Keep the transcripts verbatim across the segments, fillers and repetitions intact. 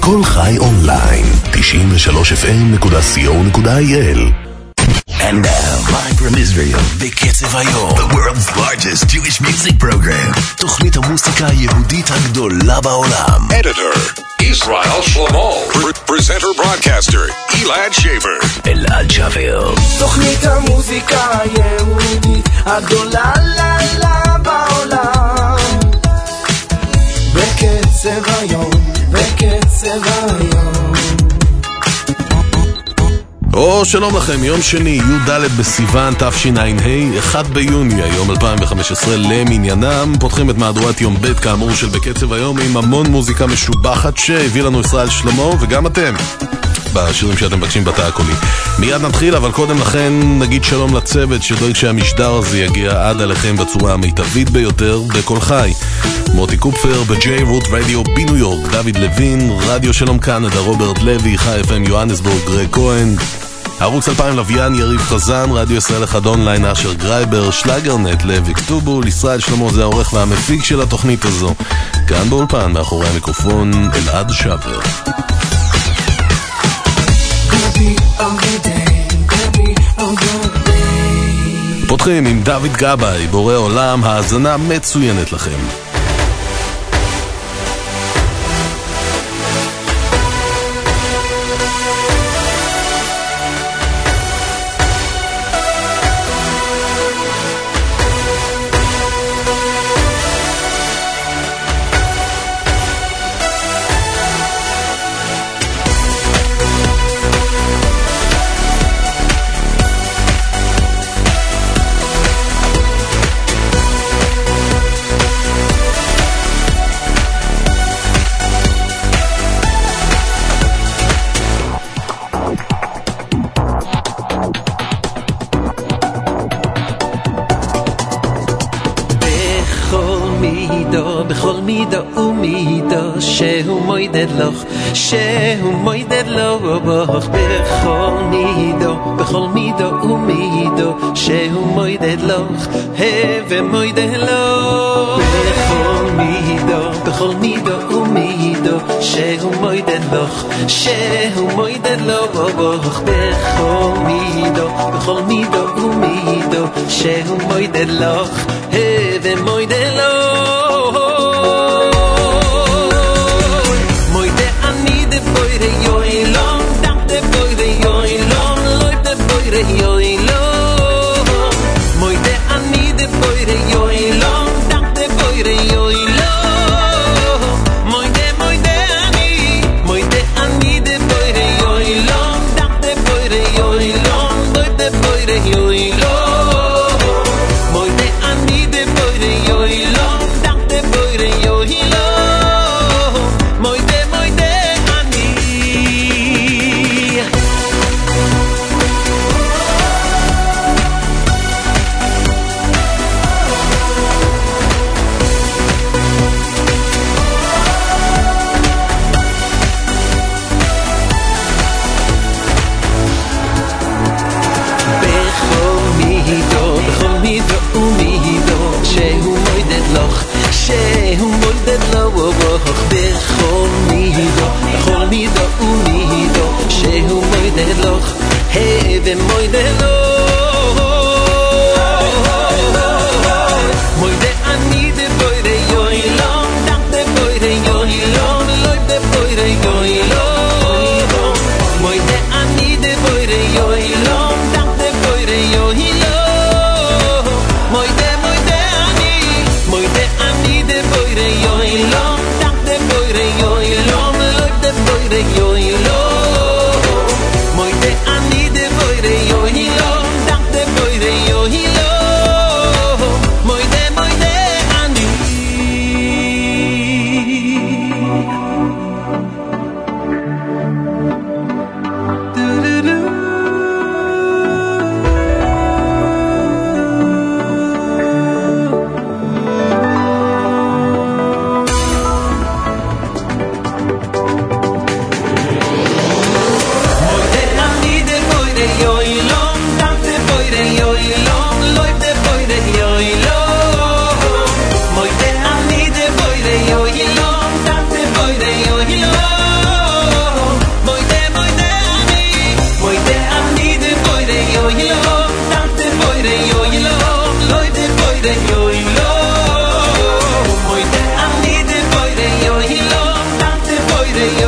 כל חי אונליין, תשעים ושלוש אף אם נקודה סי או נקודה איי אל. And now, live from Israel, בקצב היום, the world's largest Jewish music program, תוכנית המוסיקה היהודית הגדולה בעולם. Editor, Israel Shlomo. Presenter, broadcaster, Elad Shaver. אלעד שבר. תוכנית המוסיקה היהודית הגדולה ללה בעולם. בקצב היום, בקצב היום. או שלום לכם, יום שני, י' ד' בסיוון תשע"ה, אחד ביוני, היום אלפיים וחמש עשרה למניינם. פותחים את מהדורת יום ב' כאמור של בקצב היום עם המון מוזיקה משובחת שהביא לנו ישראל שלמה וגם אתם בשירים שאתם מבקשים בתא הקולי. מיד נתחיל, אבל קודם לכן נגיד שלום לצוות שדואג שהמשדר הזה יגיע עד עליכם בצורה המיטבית ביותר בכל חי. מוטי קופפר ב-J Root Radio בניו יורק, דוד לוין, רדיו שלום קנדה, רוברט לוי, חי אף אם יוהנסבורג, גרג כהן, ערוץ אלפיים לוויין, יריב חזן, רדיו ישראל אחד אונליין, אשר גרייבר, שלגרנט, לוי כתובול, ישראל שלמה זה העורך והמפיק של התוכנית הזו. כאן באולפן, מאחורי המיקרופון, אלעד שבר. פותחים עם דוד גבאי, בורא עולם, האזנה מצוינת לכם. שהוא מוידד לו בוך בכל מידו, בכל מידו ומידו, שהוא מוידד לו ומוידד לו בכל מידו, בכל מידו ומידו, שהוא מוידד לו, שהוא מוידד לו בוך בכל מידו, בכל מידו ומידו, שהוא מוידד לו ומוידד לו. Yo,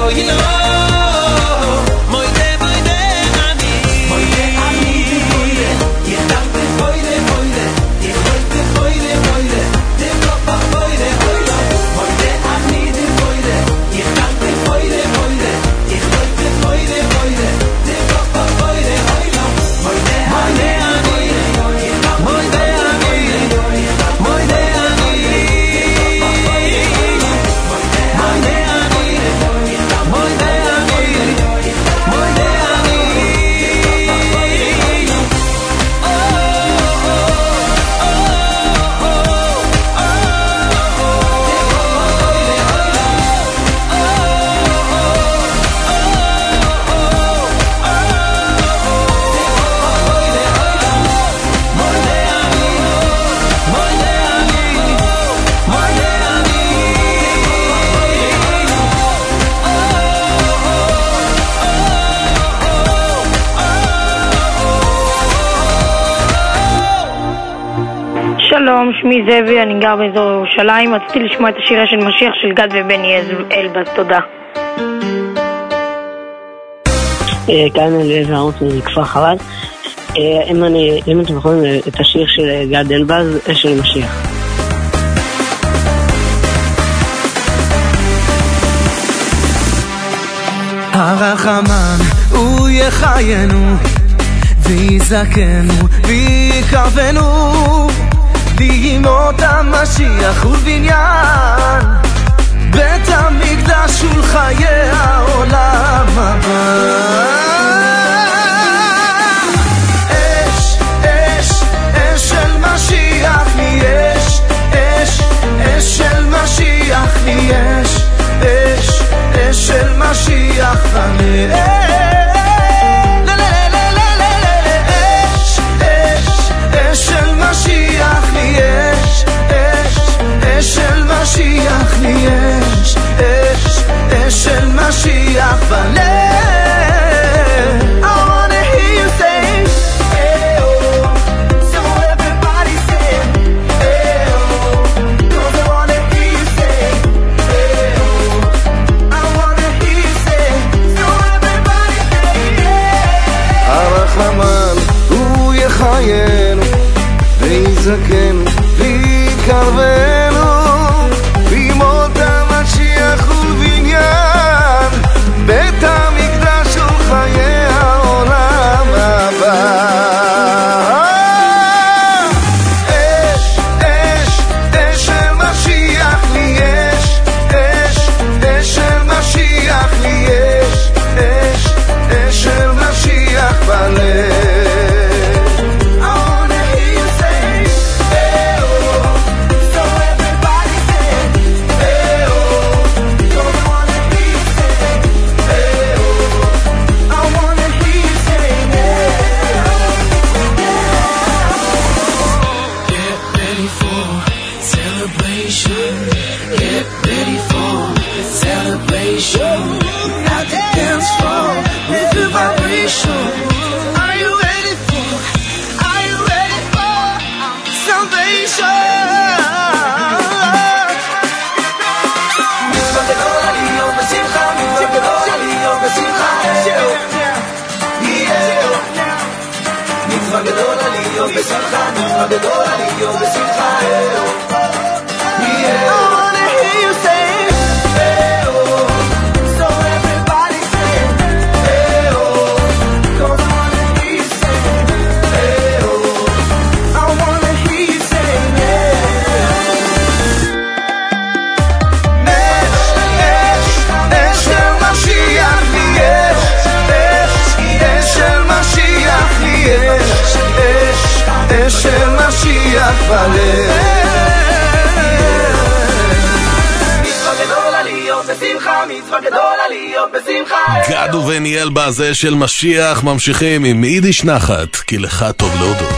שלום, שמי זאבי, אני גר באזור ירושלים. רציתי לשמוע את השירה של משיח של גד ובני אלבז, תודה. כאן אליעזר ערוץ מכפר חב"ד. אם אתם יכולים את השיר של גד אלבז של משיח. הרחמן הוא יחיינו ויזכנו ויקרבנו לימות המשיח ובניין בית המקדש ולחיי העולם הבא. אש, אש, אש של משיח לי יש, אש, אש של משיח לי יש, אש, אש של משיח לי משיח לי יש, אש, אש של משיח לי יש, אש, אש של משיח בלב. I wanna hear you say, eh oh, so everybody say, eh oh, 'cause I wanna hear you say, eh oh, I wanna hear you say, so everybody say, yeah. הרחמן הוא יחיינו ויזכנו ויקרבנו בימות המשיח ובניין בית המקדש וחיי העולם הבא. אש, אש, אש של משיח לי יש, אש, אש של משיח לי יש, אש, אש של משיח בלב. בשמחה, נצחה גדול עליו בשמחה. I wanna hear you say, hey oh, so everybody say, hey oh, 'cause I wanna hear you say, hey oh, I wanna hear you say, yeah. Esh, esh של משיח לי יש, esh, esh של משיח לי יש, אש של משיח בלב. מצווה גדול עליות בשמחה, מצווה גדול עליות בשמחה. גד ובני אלבז אש של משיח. ממשיכים עם יידיש נחת, כי לך טוב להודות.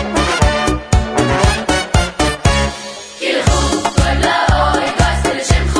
Kilchu, kol la oi, gost le shem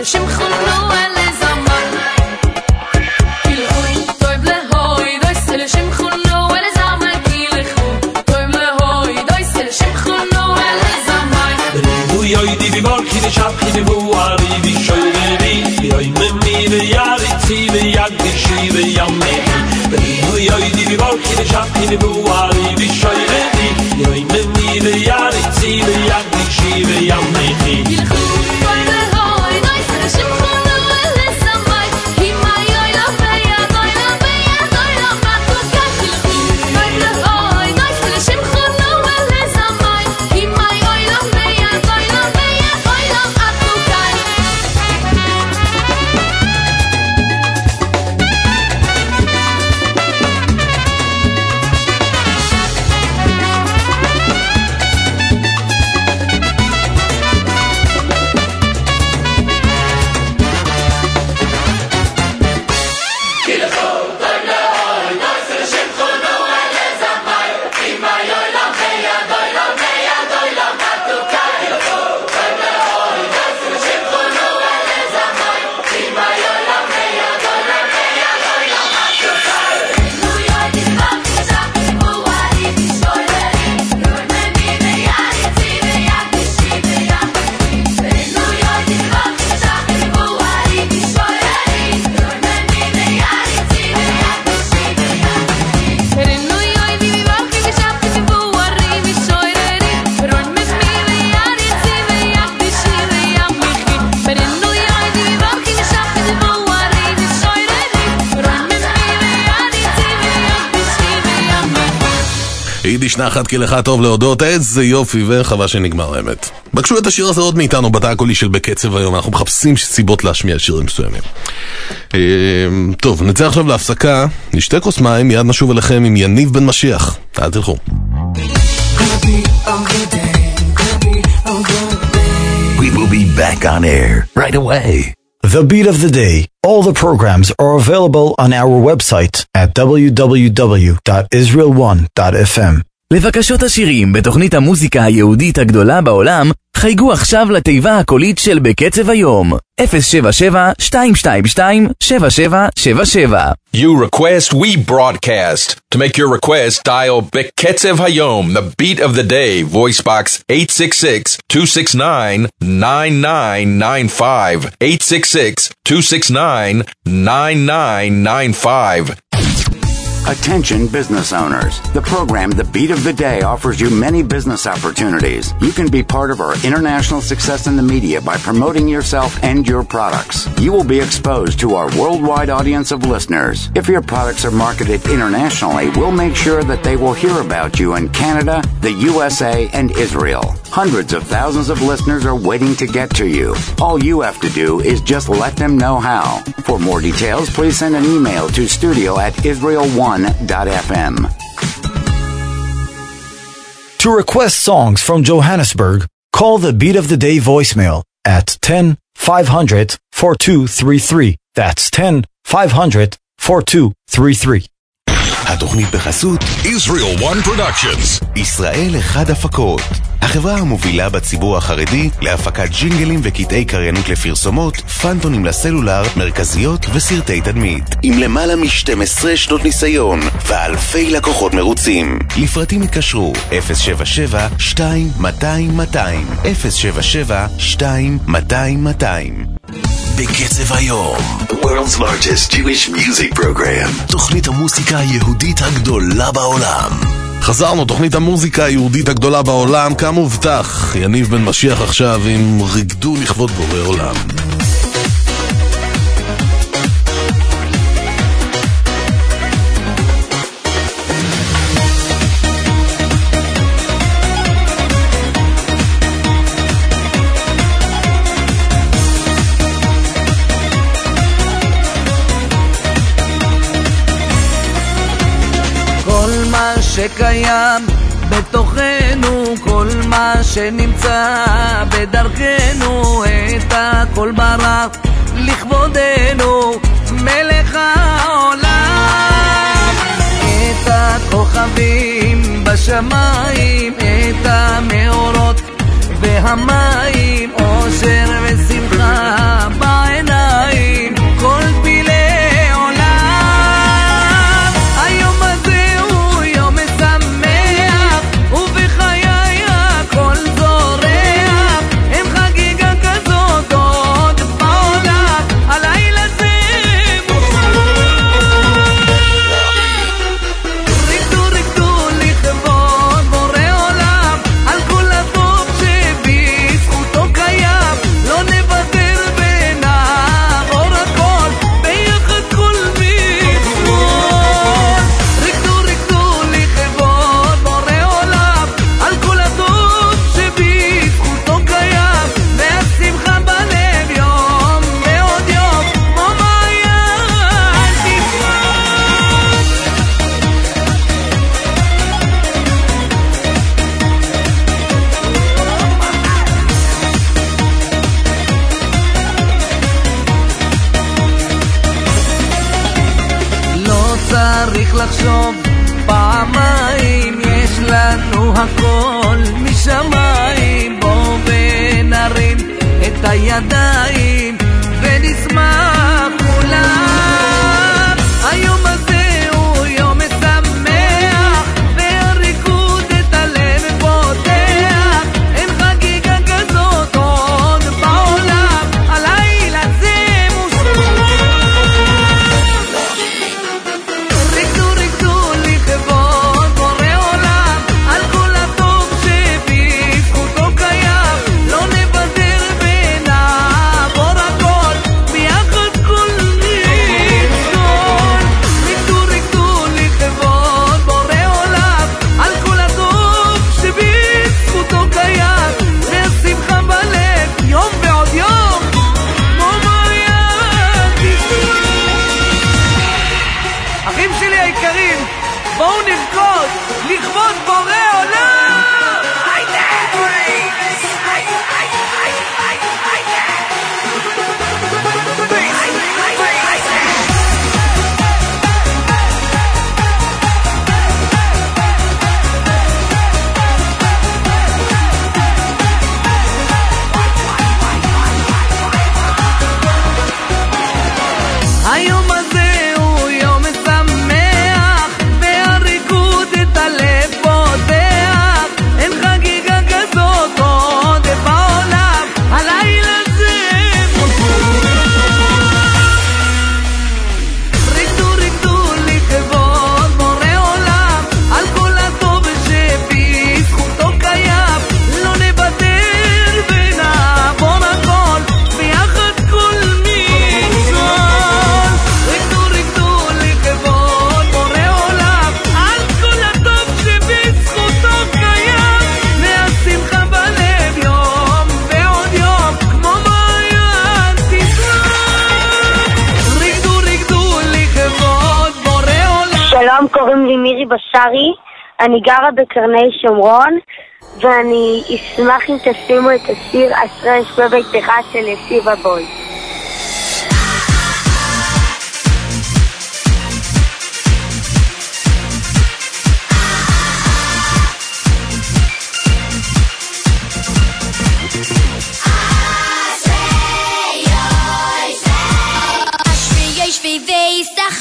יידיש נחת כי לך טוב להודות, איזה יופי וחווה שנגמר האמת. בקשו את השיר הזה עוד מאיתנו בתא הקולי של בקצב היום, אנחנו מחפשים סיבות להשמיע שירים מסוימים. טוב, נצא עכשיו להפסקה, נשתה כוס מים, מיד נשוב אליכם עם יניב בן משיח. אל תלכו. We will be back on air right away. The Beat of the Day. All the programs are available on our website at w w w dot israel one dot f m. לבקשות השירים בתוכנית המוזיקה היהודית הגדולה בעולם, חייגו עכשיו לתיבה הקולית של בקצב היום. אפס שבע שבע שתיים שתיים שתיים שבע שבע שבע שבע. You request, we broadcast. To make your request, dial Beketzev Hayom, the beat of the day, voice box eight six six, two six nine, nine nine nine five, eight six six, two six nine, nine nine nine five. Attention business owners. The program The Beat of the Day offers you many business opportunities. You can be part of our international success in the media by promoting yourself and your products. You will be exposed to our worldwide audience of listeners. If your products are marketed internationally, we'll make sure that they will hear about you in Canada, the U S A, and Israel. Hundreds of thousands of listeners are waiting to get to you. All you have to do is just let them know how. For more details, please send an email to studio at israel one dot f m. To request songs from Johannesburg, call the Beat of the Day voicemail at ten five hundred forty-two thirty-three. That's ten five hundred forty-two thirty-three. התוכנית בחסות Israel One Productions. ישראל אחד הפקות, החברה המובילה בציבור החרדי להפקת ג'ינגלים וקטעי קריינות לפרסומות, פנטונים לסלולר, מרכזיות וסרטי תדמית. עם למעלה מ-שתים עשרה שנות ניסיון ואלפי לקוחות מרוצים. לפרטים התקשרו אפס שבע שבע שתיים מאתיים מאתיים, אפס שבע שבע שתיים מאתיים מאתיים. בקצב היום, the world's largest Jewish music program. תוכנית המוזיקה היהודית הגדולה בעולם. חזרנו, תוכנית המוזיקה היהודית הגדולה בעולם, כמובטח. יניב בן משיח עכשיו עם ריגדו לכבוד בורא עולם. שקיים בתוכנו, כל מה שנמצא בדרכנו, את הכל ברא לכבודנו, מלך העולם. את הכוכבים בשמיים, את המאורות והמים, אושר ושמחה בים. לחשוב פעמיים, יש לנו הכל משמיים. בוא ונרים את הידיים ונשמח כולם. היום הזה הוא יום משמח, והריקוד את הלב פותח. אין חגיגה כזאת עוד בעולם, הלילה זה מושלם. ריקדו ריקדו לכבוד בורא עולם, על כל הטוב שבזכותו קיים. לא נוותר ונעבור הכל, ביחד כל נזכור. ריקדו ריקדו לכבוד בורא עולם, על כל הטוב שבזכותו קיים. והשמחה בלב יום ועוד יום, כמו מעיין תשמח. אחים שלי היקרים, בואו נרקוד לכבוד בורא עולם. היום הזה הוא יום משמח, והריקוד את הלב פותח. אין חגיגה כזאת עוד בעולם, הלילה זה ריקדו ריקדו לכבוד בורא עולם, על כל הטוב שבזכותו קיים. לא נוותר ונעבור הכל, ביחד כל מכשול. ריקדו ריקדו לכבוד בורא עולם, על כל הטוב שבזכותו קיים. והשמחה בלב יום ועוד יום, כמו מעיין תשמח. ריקדו ריקדו לכבוד בורא עולם. שלום, קוראים לי מירי בשרי, אני גרה בקרני שומרון, ואני אשמח אם תשימו את השיר אשרי יושבי ביתך של יציב הבוי. אשרי יושבי ביתך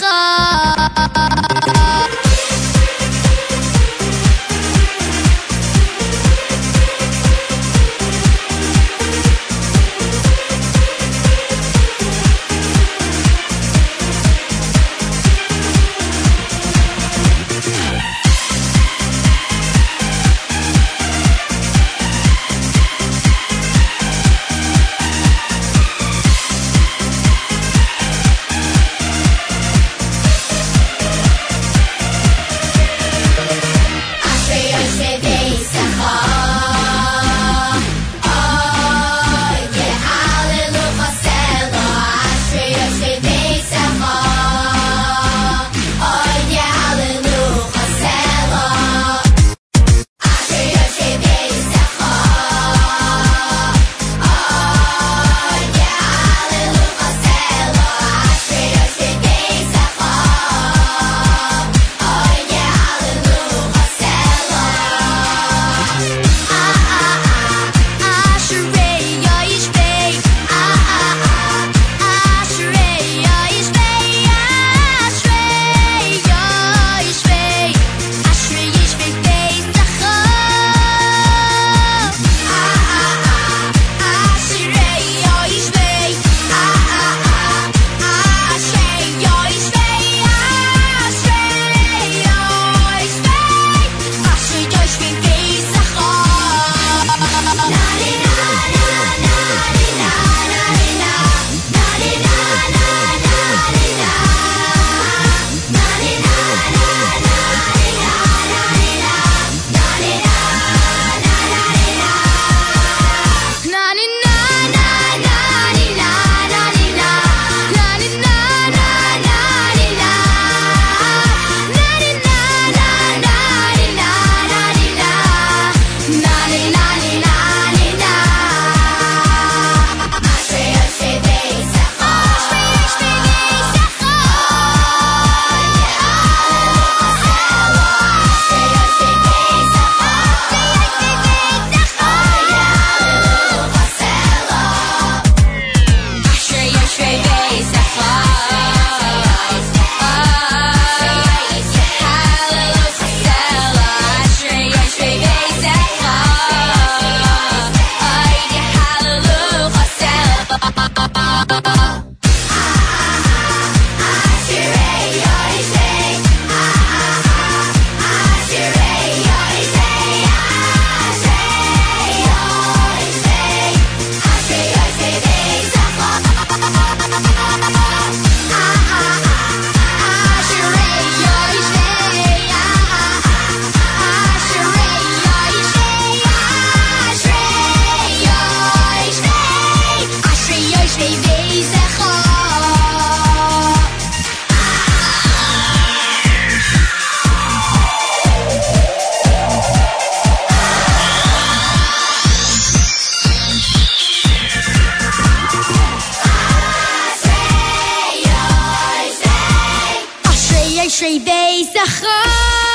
ישרי וישכר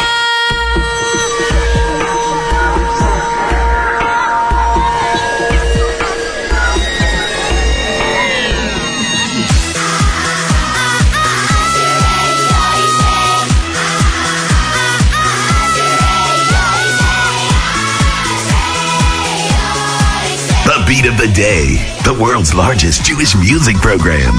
The Beat of the Day, the world's largest Jewish music program.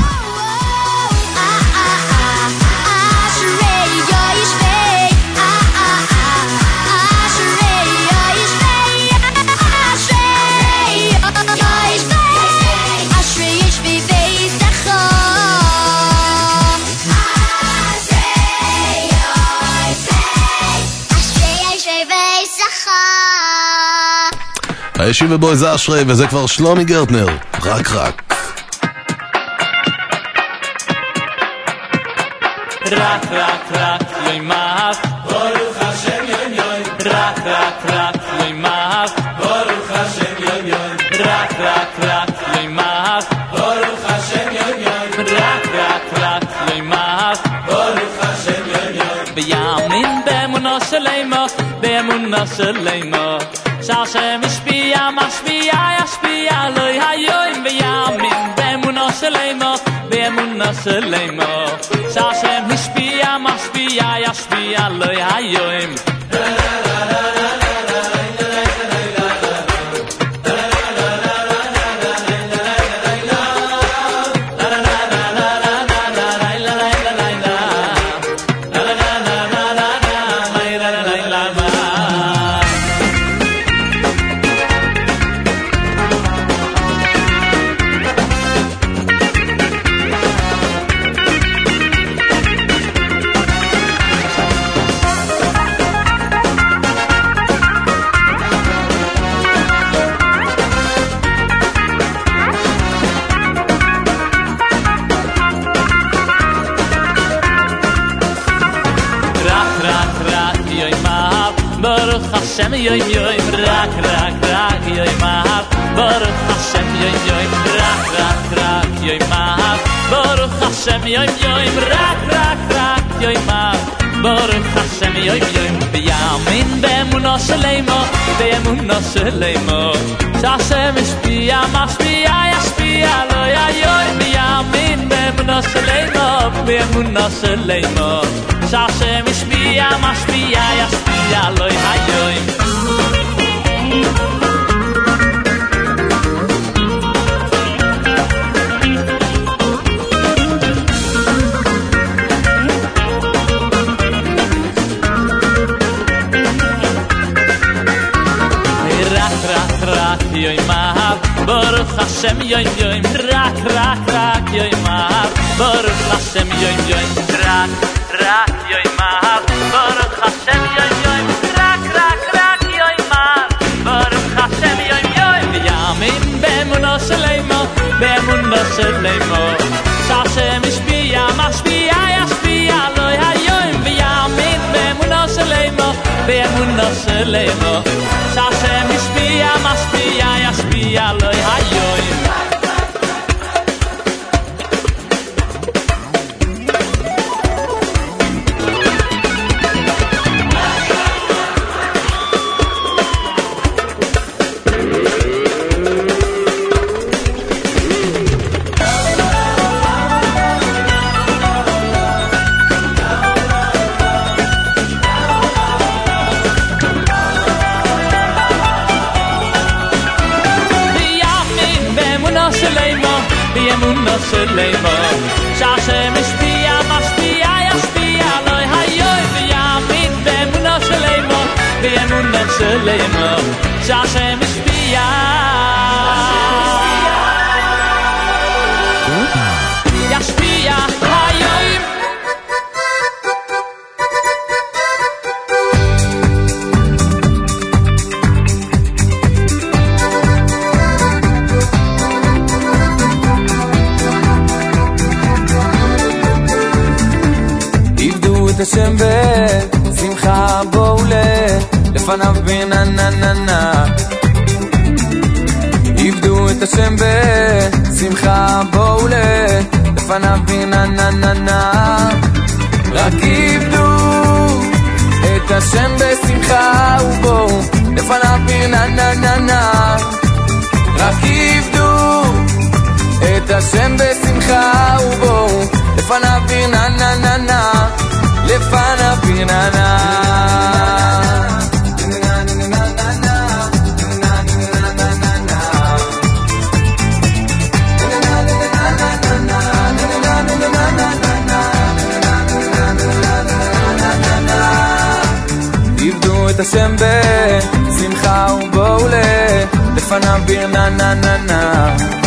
הישיב בבוי זה אשרי, וזה כבר שלומי גרטנר, רק רק. רק רק רק יוי מאף ברוך השם יוי יוי רק רק רק יוי מאף ברוך השם יוי יוי רק רק רק יוי מאף ברוך השם יוי יוי רק רק רק יוי מאף ברוך השם יוי יוי ביאמין באמונה שלמה באמונה שלמה שהשם משפיע משפיע ישפיע לא היום ביאמין באמונה שלמה באמונה שלמה שהשם משפיע משפיע ישפיע לא היום Hashem yoy yoy rak rak rak yoy mahab Baruch Hashem yoy yoy rak rak rak yoy mahab Baruch Hashem yoy yoy rak rak rak yoy mahab Baruch Hashem yoy yoy biyamin be'emunah shleimo be'emunah shleimo Hashem ishpia mashpia yashpia lo yoy biyamin be'emunah shleimo be'emunah shleimo Hashem ishpia mashpia yashpia lo yoy yoy mahab Baruch Hashem yoy yoy rak rak rak yoy mahab Baruch Hashem yoy yoy rak rak yoy mahab Baruch Hashem yoy yoy rak rak rak yoy mahab Baruch Hashem yoy yoy biyamin be'emunah shleimo be'emunah shleimo Hashem ishpia mashpia yashpia lo hayoim biyamin be'emunah shleimo be'emunah shleimo Hashem ishpia mashpia yashpia lo hayoim Shleimo Hashem ishpia mashpia yashpia lo hayoy biyamin be'emunah shleimo be'emunah shleimo Hashem ishpia yashpia hayoim Hashem be'simcha bo'ule לפניו בננננה עבדו את השם בשמחה בואו לפניו בננננה רק עבדו השם בשמחה ובואו לפניו נה נה נה נה רק עבדו את השם בשמחה ובואו לפניו נה נה נה נה לפניו נה נה את השם בשמחה ובואו לפניו נה נה נה נה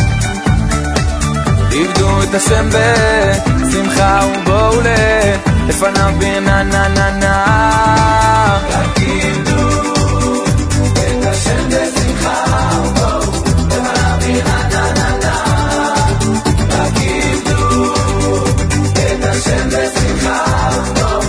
עבדו את השם בשמחה ובואו לפניו נה נה נה נה רק עבדו את השם בשמחה ובואו לפניו נה נה נה נה רק עבדו את השם בשמחה ובואו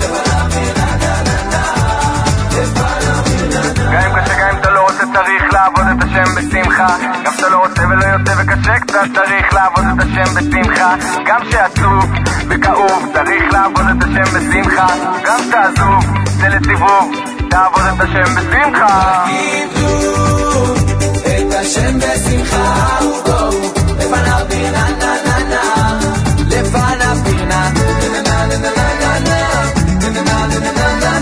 צריך לעבוד את השם בשמחה גם שאתה לא רוצה ולא יוצא וקשה קצת צריך לעבוד את השם בשמחה גם שעצוב וכאוב צריך לעבוד את השם בשמחה גם שעזוב זה לסיבוב תעבוד את השם בשמחה תעבדו את השם בשמחה ובואו לפניו נה נה נה נה לפניו נה נה נה נה נה נה נה נה נה נה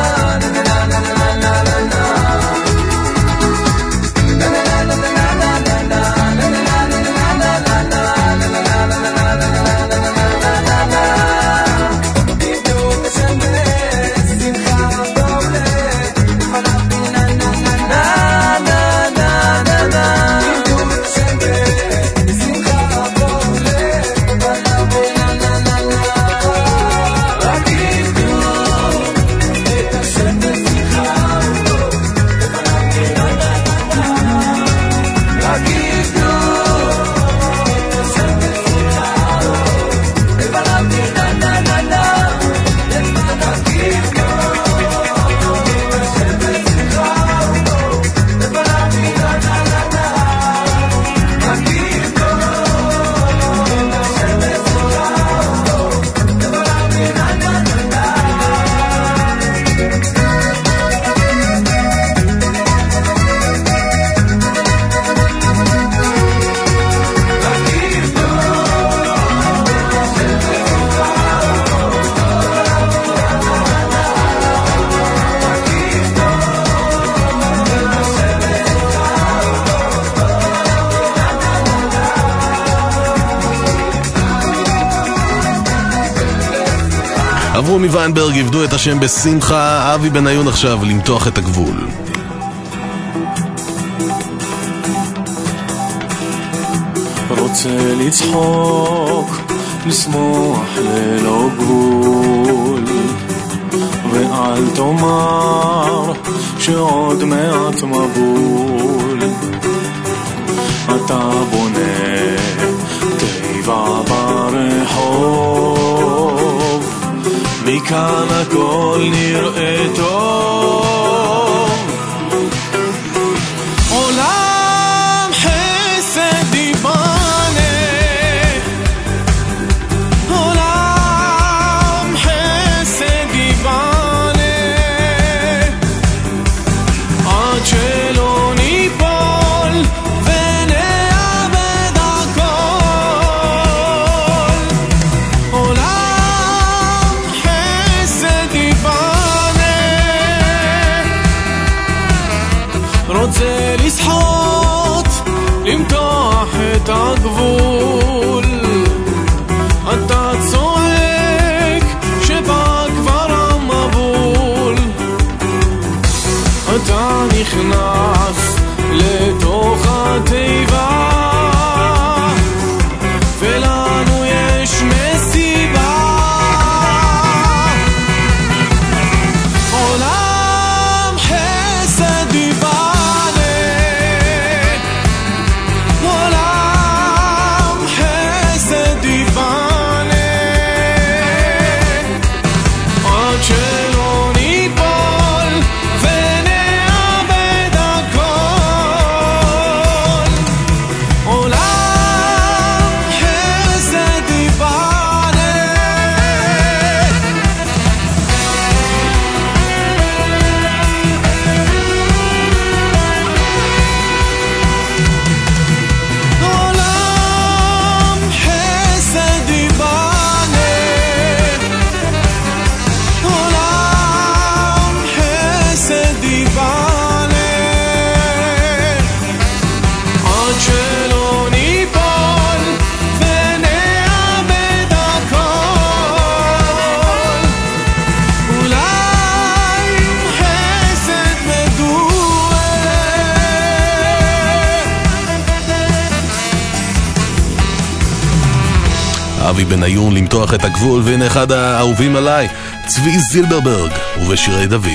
אברומי ויינברג עבדו את השם בשמחה. אבי בניון עכשיו למתוח את הגבול. רוצה לצחוק, לשמוח ללא גבול, ואל תאמר שעוד מעט מבול. אתה בונה תיבה ברחוב, מכאן הכל נראה טוב. עולם חסד ייבנה, עולם חסד ייבנה, עד שלא ניפול ונאבד הכל. עולם חסד ייבנה, רוצה לשחוט, למתוח את הגבול. אתה צועק שבא כבר המבול, אתה נכנס לתוך התיבה, ולנו יש מסיבה. עולם חסד ייבנה, עולם אבי בניון למתוח את הגבול, והנה אחד האהובים עליי, צבי זילברברג ובשירי דוד.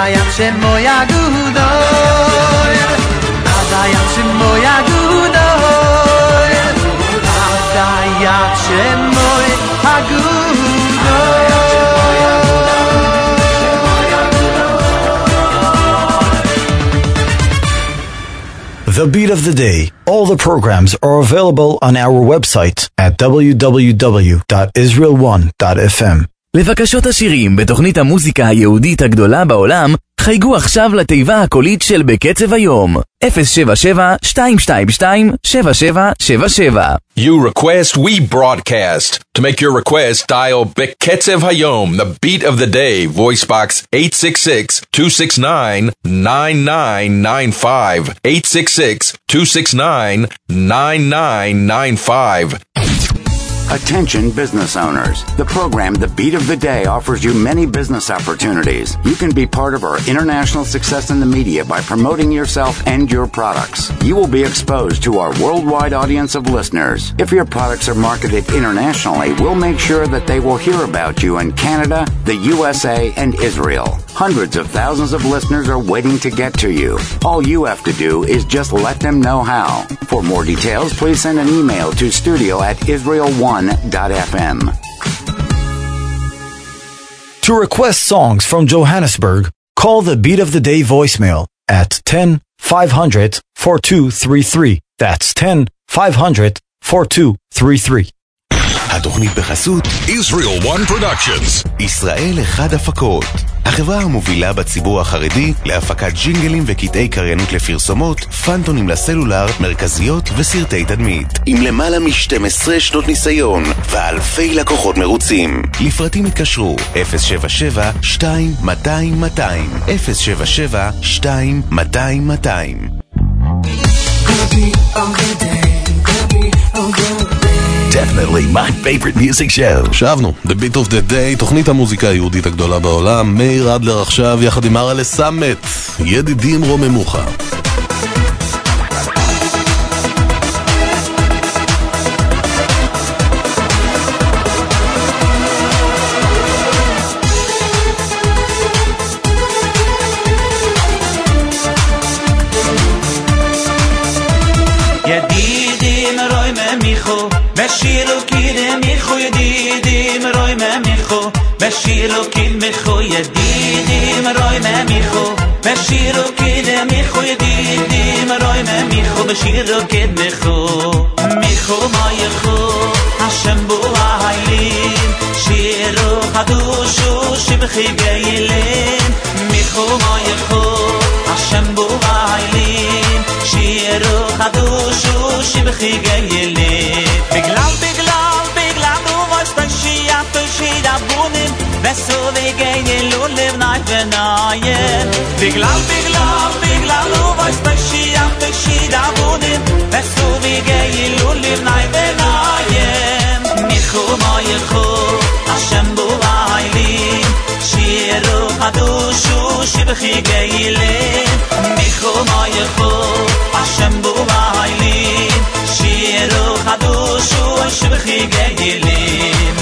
Shemo Yagudoy, Adayam Shemo Yagudoy. Hayat Shemoy Hagudo. The Beat of the Day. All the programs are available on our website at w w w dot israel one dot f m. לבקשות השירים בתוכנית המוזיקה היהודית הגדולה בעולם, חייגו עכשיו לתיבה הקולית של בקצב היום. אפס שבע שבע שתיים שתיים שתיים שבע שבע שבע שבע. You request, we broadcast. To make your request, dial Beketzev Hayom, the beat of the day, voice box eight six six, two six nine, nine nine nine five, eight six six, two six nine, nine nine nine five. Attention business owners. The program The Beat of the Day offers you many business opportunities. You can be part of our international success in the media by promoting yourself and your products. You will be exposed to our worldwide audience of listeners. If your products are marketed internationally, we'll make sure that they will hear about you in Canada, the U S A, and Israel. Hundreds of thousands of listeners are waiting to get to you. All you have to do is just let them know how. For more details, please send an email to studio at israel one dot f m. To request songs from Johannesburg, call the Beat of the Day voicemail at ten five hundred forty-two thirty-three. That's ten five hundred forty-two thirty-three. התוכנית בחסות Israel One Productions, ישראל אחד הפקות, החברה המובילה בציבור החרדי להפקת ג'ינגלים וקטעי קריינות לפרסומות, פנטונים לסלולר, מרכזיות וסרטי תדמית, עם למעלה מ-שתים עשרה שנות ניסיון ואלפי לקוחות מרוצים. לפרטים התקשרו אפס שבע שבע שתיים מאתיים מאתיים, אפס שבע שבע שתיים מאתיים מאתיים. Definitely my favorite music show. שבנו, The Beat of the Day, תוכנית המוזיקה היהודית הגדולה בעולם. מאיר אדלר עכשיו יחד עם ארלה סמט, ידידים רוממוך. Bashiro kid micho yedidim roy me micho Bashiro kid micho yedidim roy me micho Bashiro kid micho yedidim roy me micho Bashiro kid micho micho ma yecho Hashem bu ha'ilin shiro chadushu shibchi geilim micho ma yecho Hashem bu ha'ilin shiro chadushu shibchi geilim Biglam, biglam, biglam, du wolltest bei Shia, bei Shia, Bunim, Vesso, Vegei, Luliv, Neid, Venayem. Biglam, biglam, biglam, du wolltest bei Shia, bei Shia, Bunim, Vesso, Vegei, Luliv, Neid, Venayem. Micho, Moyecho, Hashem, Bu, Ha'ilin, Shiru, Hadushu, Shibchi, Geilim. Micho, Moyecho, Hashem, Bu, Ha'ilin, Shiru, Hadushu, Shibchi, Geilim.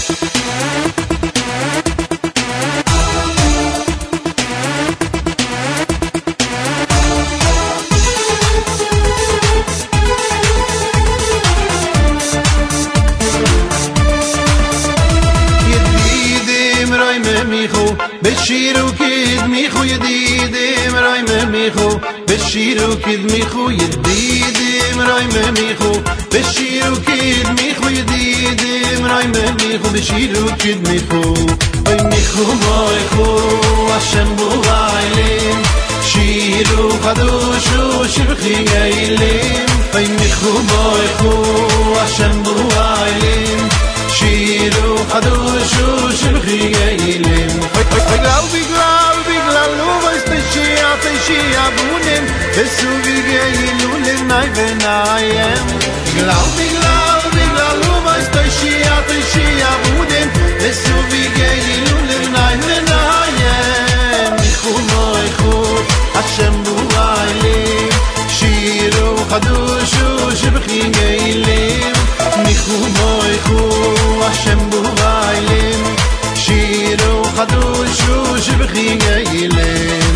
Yedidim roy me michu, beshiru kid michu yedidim roy me michu, beshiru kid michu yedidim roy me michu, beshiru kid michu yedidim roy me michu, beshiru kid michu, oy michu moichu, Hashem bu ha'ilin, shiru chadushu shibchi geilim, oy michu moichu, Hashem bu ha'ilin, shiru chadushu shibchi geilim. Biglau, biglau, biglau, nu weißt du, Shia, Shia, Bunim, Vesu, Vegei, Luliv, Neid, Venayem. Biglau, biglau, biglau, nu weißt du, Shia, Shia, Bunim, Vesu, Vegei, Luliv, Neid, Venayem. Michu, Moichu, Hashem, Bu, Ha'ilin, Shiru, Chadushu, Shibchi, Geilim. Michu, Moichu, Hashem, Bu, Ha'ilin, Shiru, Chadushu, Shibchi, Geilim.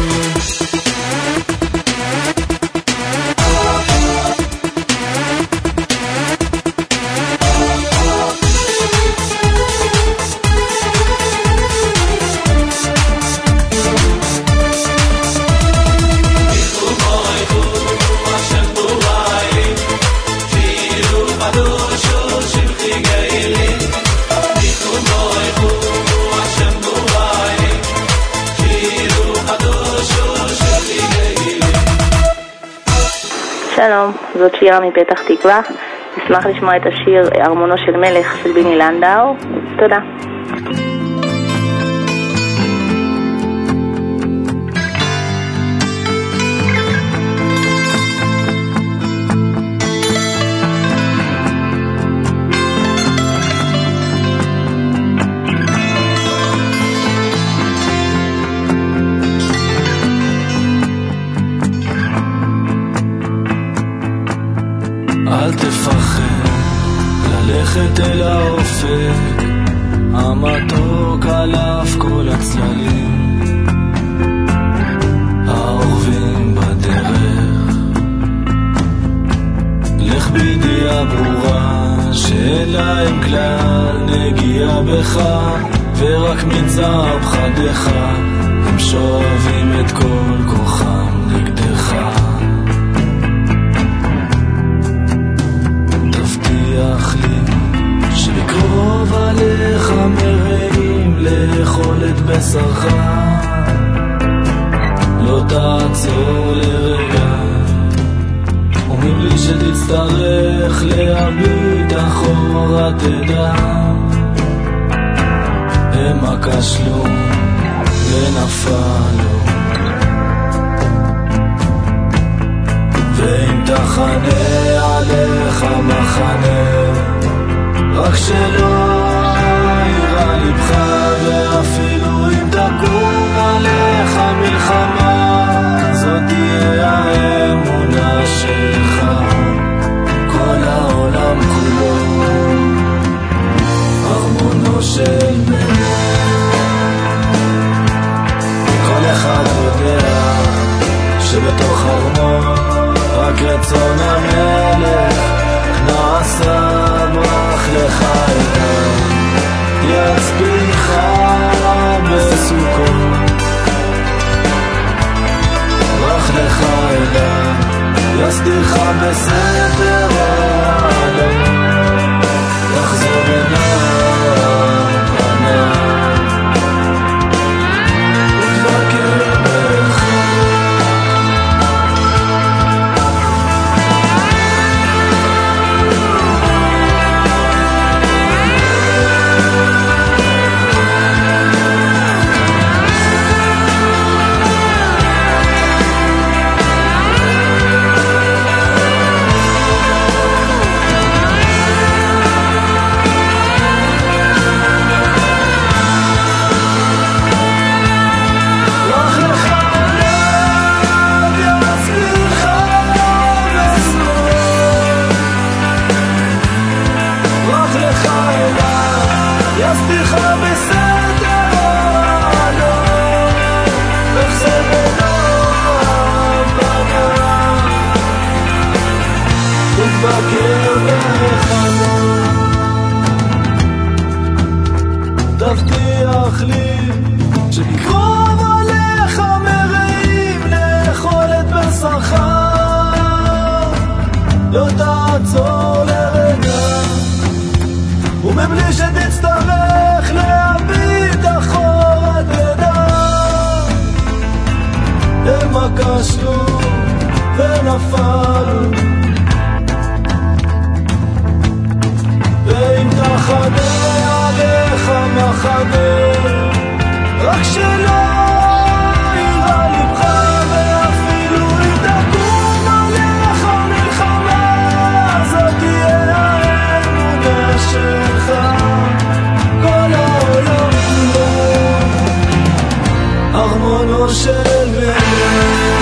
שלום, זאת שירה מפתח תקווה. נשמח לשמוע את השיר ארמונו של מלך של ביני לנדאו. תודה. אל תפחד ללכת אל האופק המתוק עליו כל הצללים העורבים בדרך. לך בידיעה ברורה שאין להם כלל נגיעה בך, ורק מצער פחדך הם שואבים את כל כוחם נגדך. תבטיח לי שבקרוב עליך מרעים לאכול את בשרך, לא תעצור לרגע ומבלי שתצטרך להביט אחורה תדע הם הכשלו ונפלו. ואם תחנה עליך מחנה רק שלא יראה לבך, ואפילו אם תקום עליך מלחמה זאת תהיה האמונה שלך. כל העולם כולו ארמונו של מלך, כל אחד יודע שבתוך ארמון רק רצון המלך נעשה ברח לך אדם, יצביך בסוכות ברח לך אדם, יסתיך בסתר האדם, יחזור עיניו פניו ותבקר בך. תבטיח לי שבקרוב עליך מרעים לאכול את בשרך, לא תעצור לרגע ומבלי שתצטרך להביט אחורה תדע הם הכשלו ונפלו. ואם תחנה עליך מחנה רק שלא יראה לבך, ואפילו אם תקום עליך מלחמה זאת תהיה האמונה שלך. כל העולם כולו ארמונו של מלך,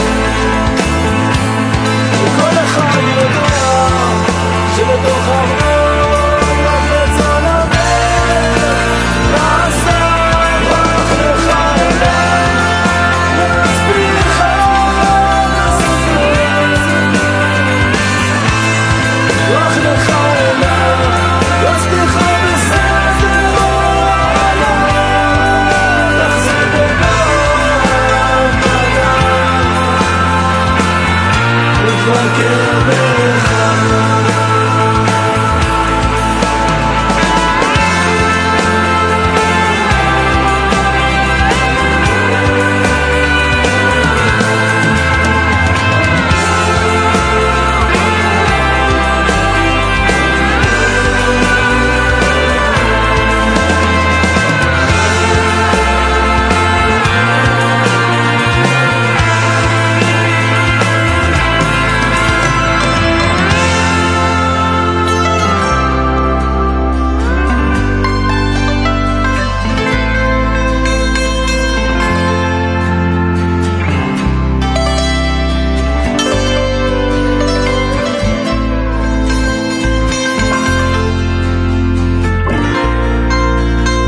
וכל אחד יודע שבתוך ארמון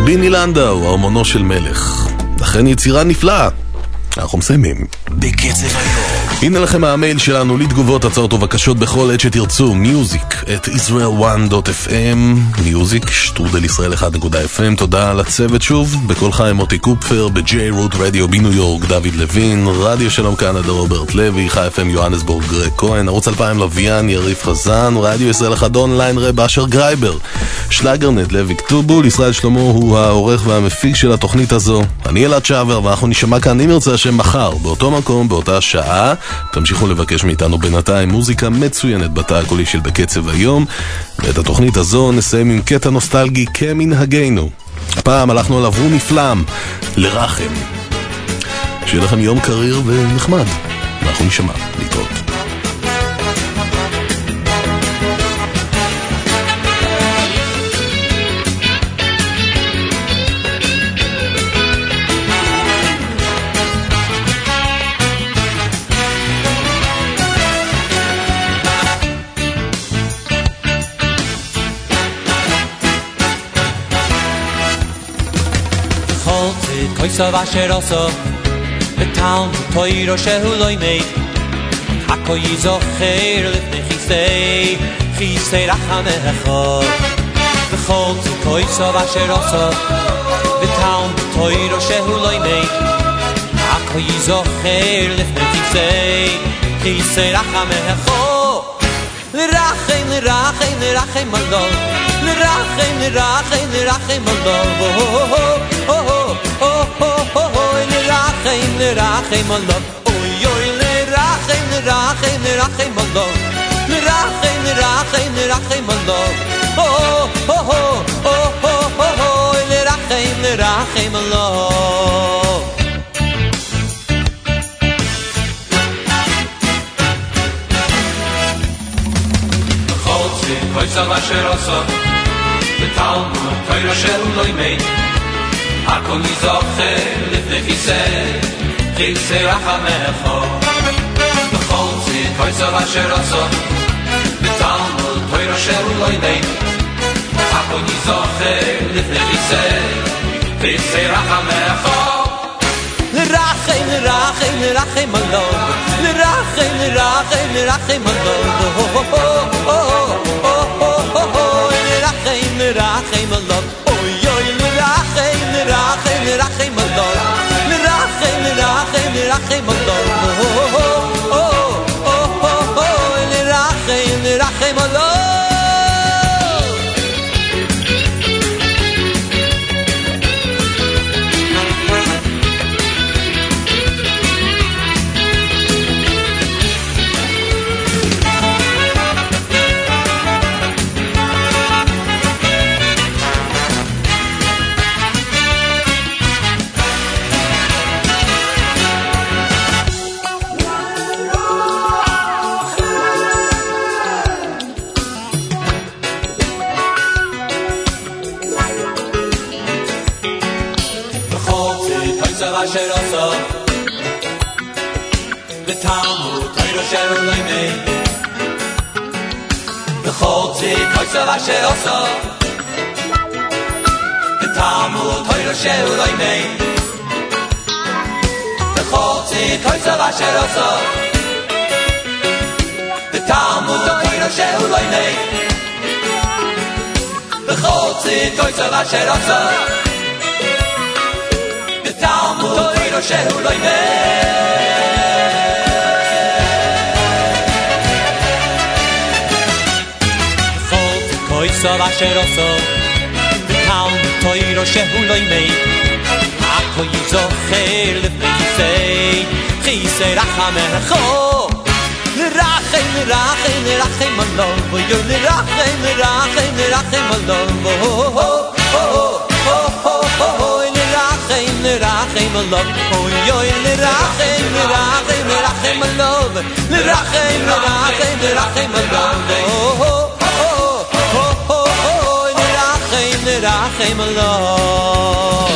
ביני לנדאו, ארמונו של מלך. לכן יצירה נפלאה. אנחנו מסיימים. בקצב היום. הנה לכם המייל שלנו לתגובות, הצעות ובקשות בכל עת שתרצו. music at israel one dot f m, music שטרודל ישראל אחת נקודה אף אם. תודה לצוות שוב, בכל חיים מוטי קופפר, ב-J Root רדיו בניו יורק דוד לוין, רדיו שלום קנדה רוברט לוי, חי אף אם יוהנסבורג גרג כהן, ערוץ אלפיים לוויין יריב חזן, רדיו ישראל אחד אונליין רב אשר גרייבר, שלגרנט לוי כתובול, ישראל שלמה הוא העורך והמפיק של התוכנית הזו. אני אלעד שעבר, ואנחנו נשמע כאן אם ירצה השם מחר באותו מקום באותה שעה. תמשיכו לבקש מאיתנו בינתיים מוזיקה מצוינת בתא הקולי של בקצב היום, ואת התוכנית הזו נסיים עם קטע נוסטלגי כמנהגנו. הפעם הלכנו על אברום מפלם לרחם. שיהיה לכם יום קריר ונחמד, ואנחנו נשמע להתראות. Koisav asher oso Betalm toiro shehu loy mei Hako yizocher lifnei chisei Chisei rachamecha Bechol tu koisav asher oso Betalm toiro shehu loy mei Hako yizocher lifnei chisei Chisei rachamecha L'rachem, l'rachem, l'rachem alov L'rachem, l'rachem, l'rachem alov Oh, oh, oh, oh, oh, oh, oh, oh L'rachem, l'rachem alov Oy, oy, l'rachem, l'rachem, l'rachem alov L'rachem, l'rachem, l'rachem alov Oh, oh, oh, oh, oh, oh, oh L'rachem, l'rachem alov Koisav asher oso Betalmud Torah shehu loy mei Hakol yizocher lifnei chisei Chisei rachamecha B'chol tzid Koisav asher oso Betalmud Torah shehu loy mei Hakol yizocher lifnei chisei Chisei rachamecha L'rachem, l'rachem, l'rachem alov L'rachem, l'rachem, l'rachem alov Oh, oh, oh, oh, oh, oh, oh L'rachem, l'rachem alov Oy, oy, l'rachem, l'rachem, l'rachem alov L'rachem, l'rachem, l'rachem alov Oh, oh, oh, oh, oh, oh L'rachem, l'rachem alov asher oso Betalmud Torah shehu loy mei B'chol tzid Koisav asher oso Betalmud Torah shehu loy mei B'chol tzid Koisav asher oso Betalmud Torah shehu loy mei B'chol tzid Koisav asher oso Talmud Torah shehu loy mei B'chol koisav asher oso Talmud Torah shehu loy mei Hako yizocher lifnei chisei Chisei rachamecha L'rachem, l'rachem, l'rachem alov Oy, oy, l'rachem, l'rachem, l'rachem alov Oh, oh, oh, oh, oh, oh, oh L'rachem, l'rachem alov Oy, oy, l'rachem, l'rachem, l'rachem alov L'rachem, l'rachem, l'rachem alov Oh, oh, oh, oh, oh, oh L'rachem, l'rachem alov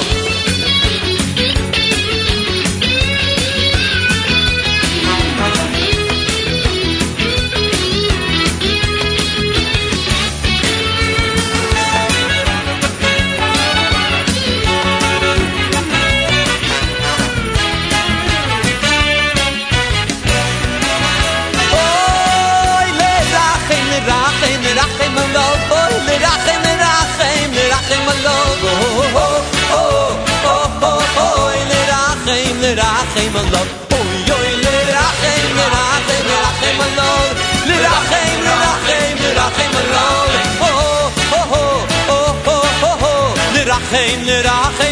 rachem rachem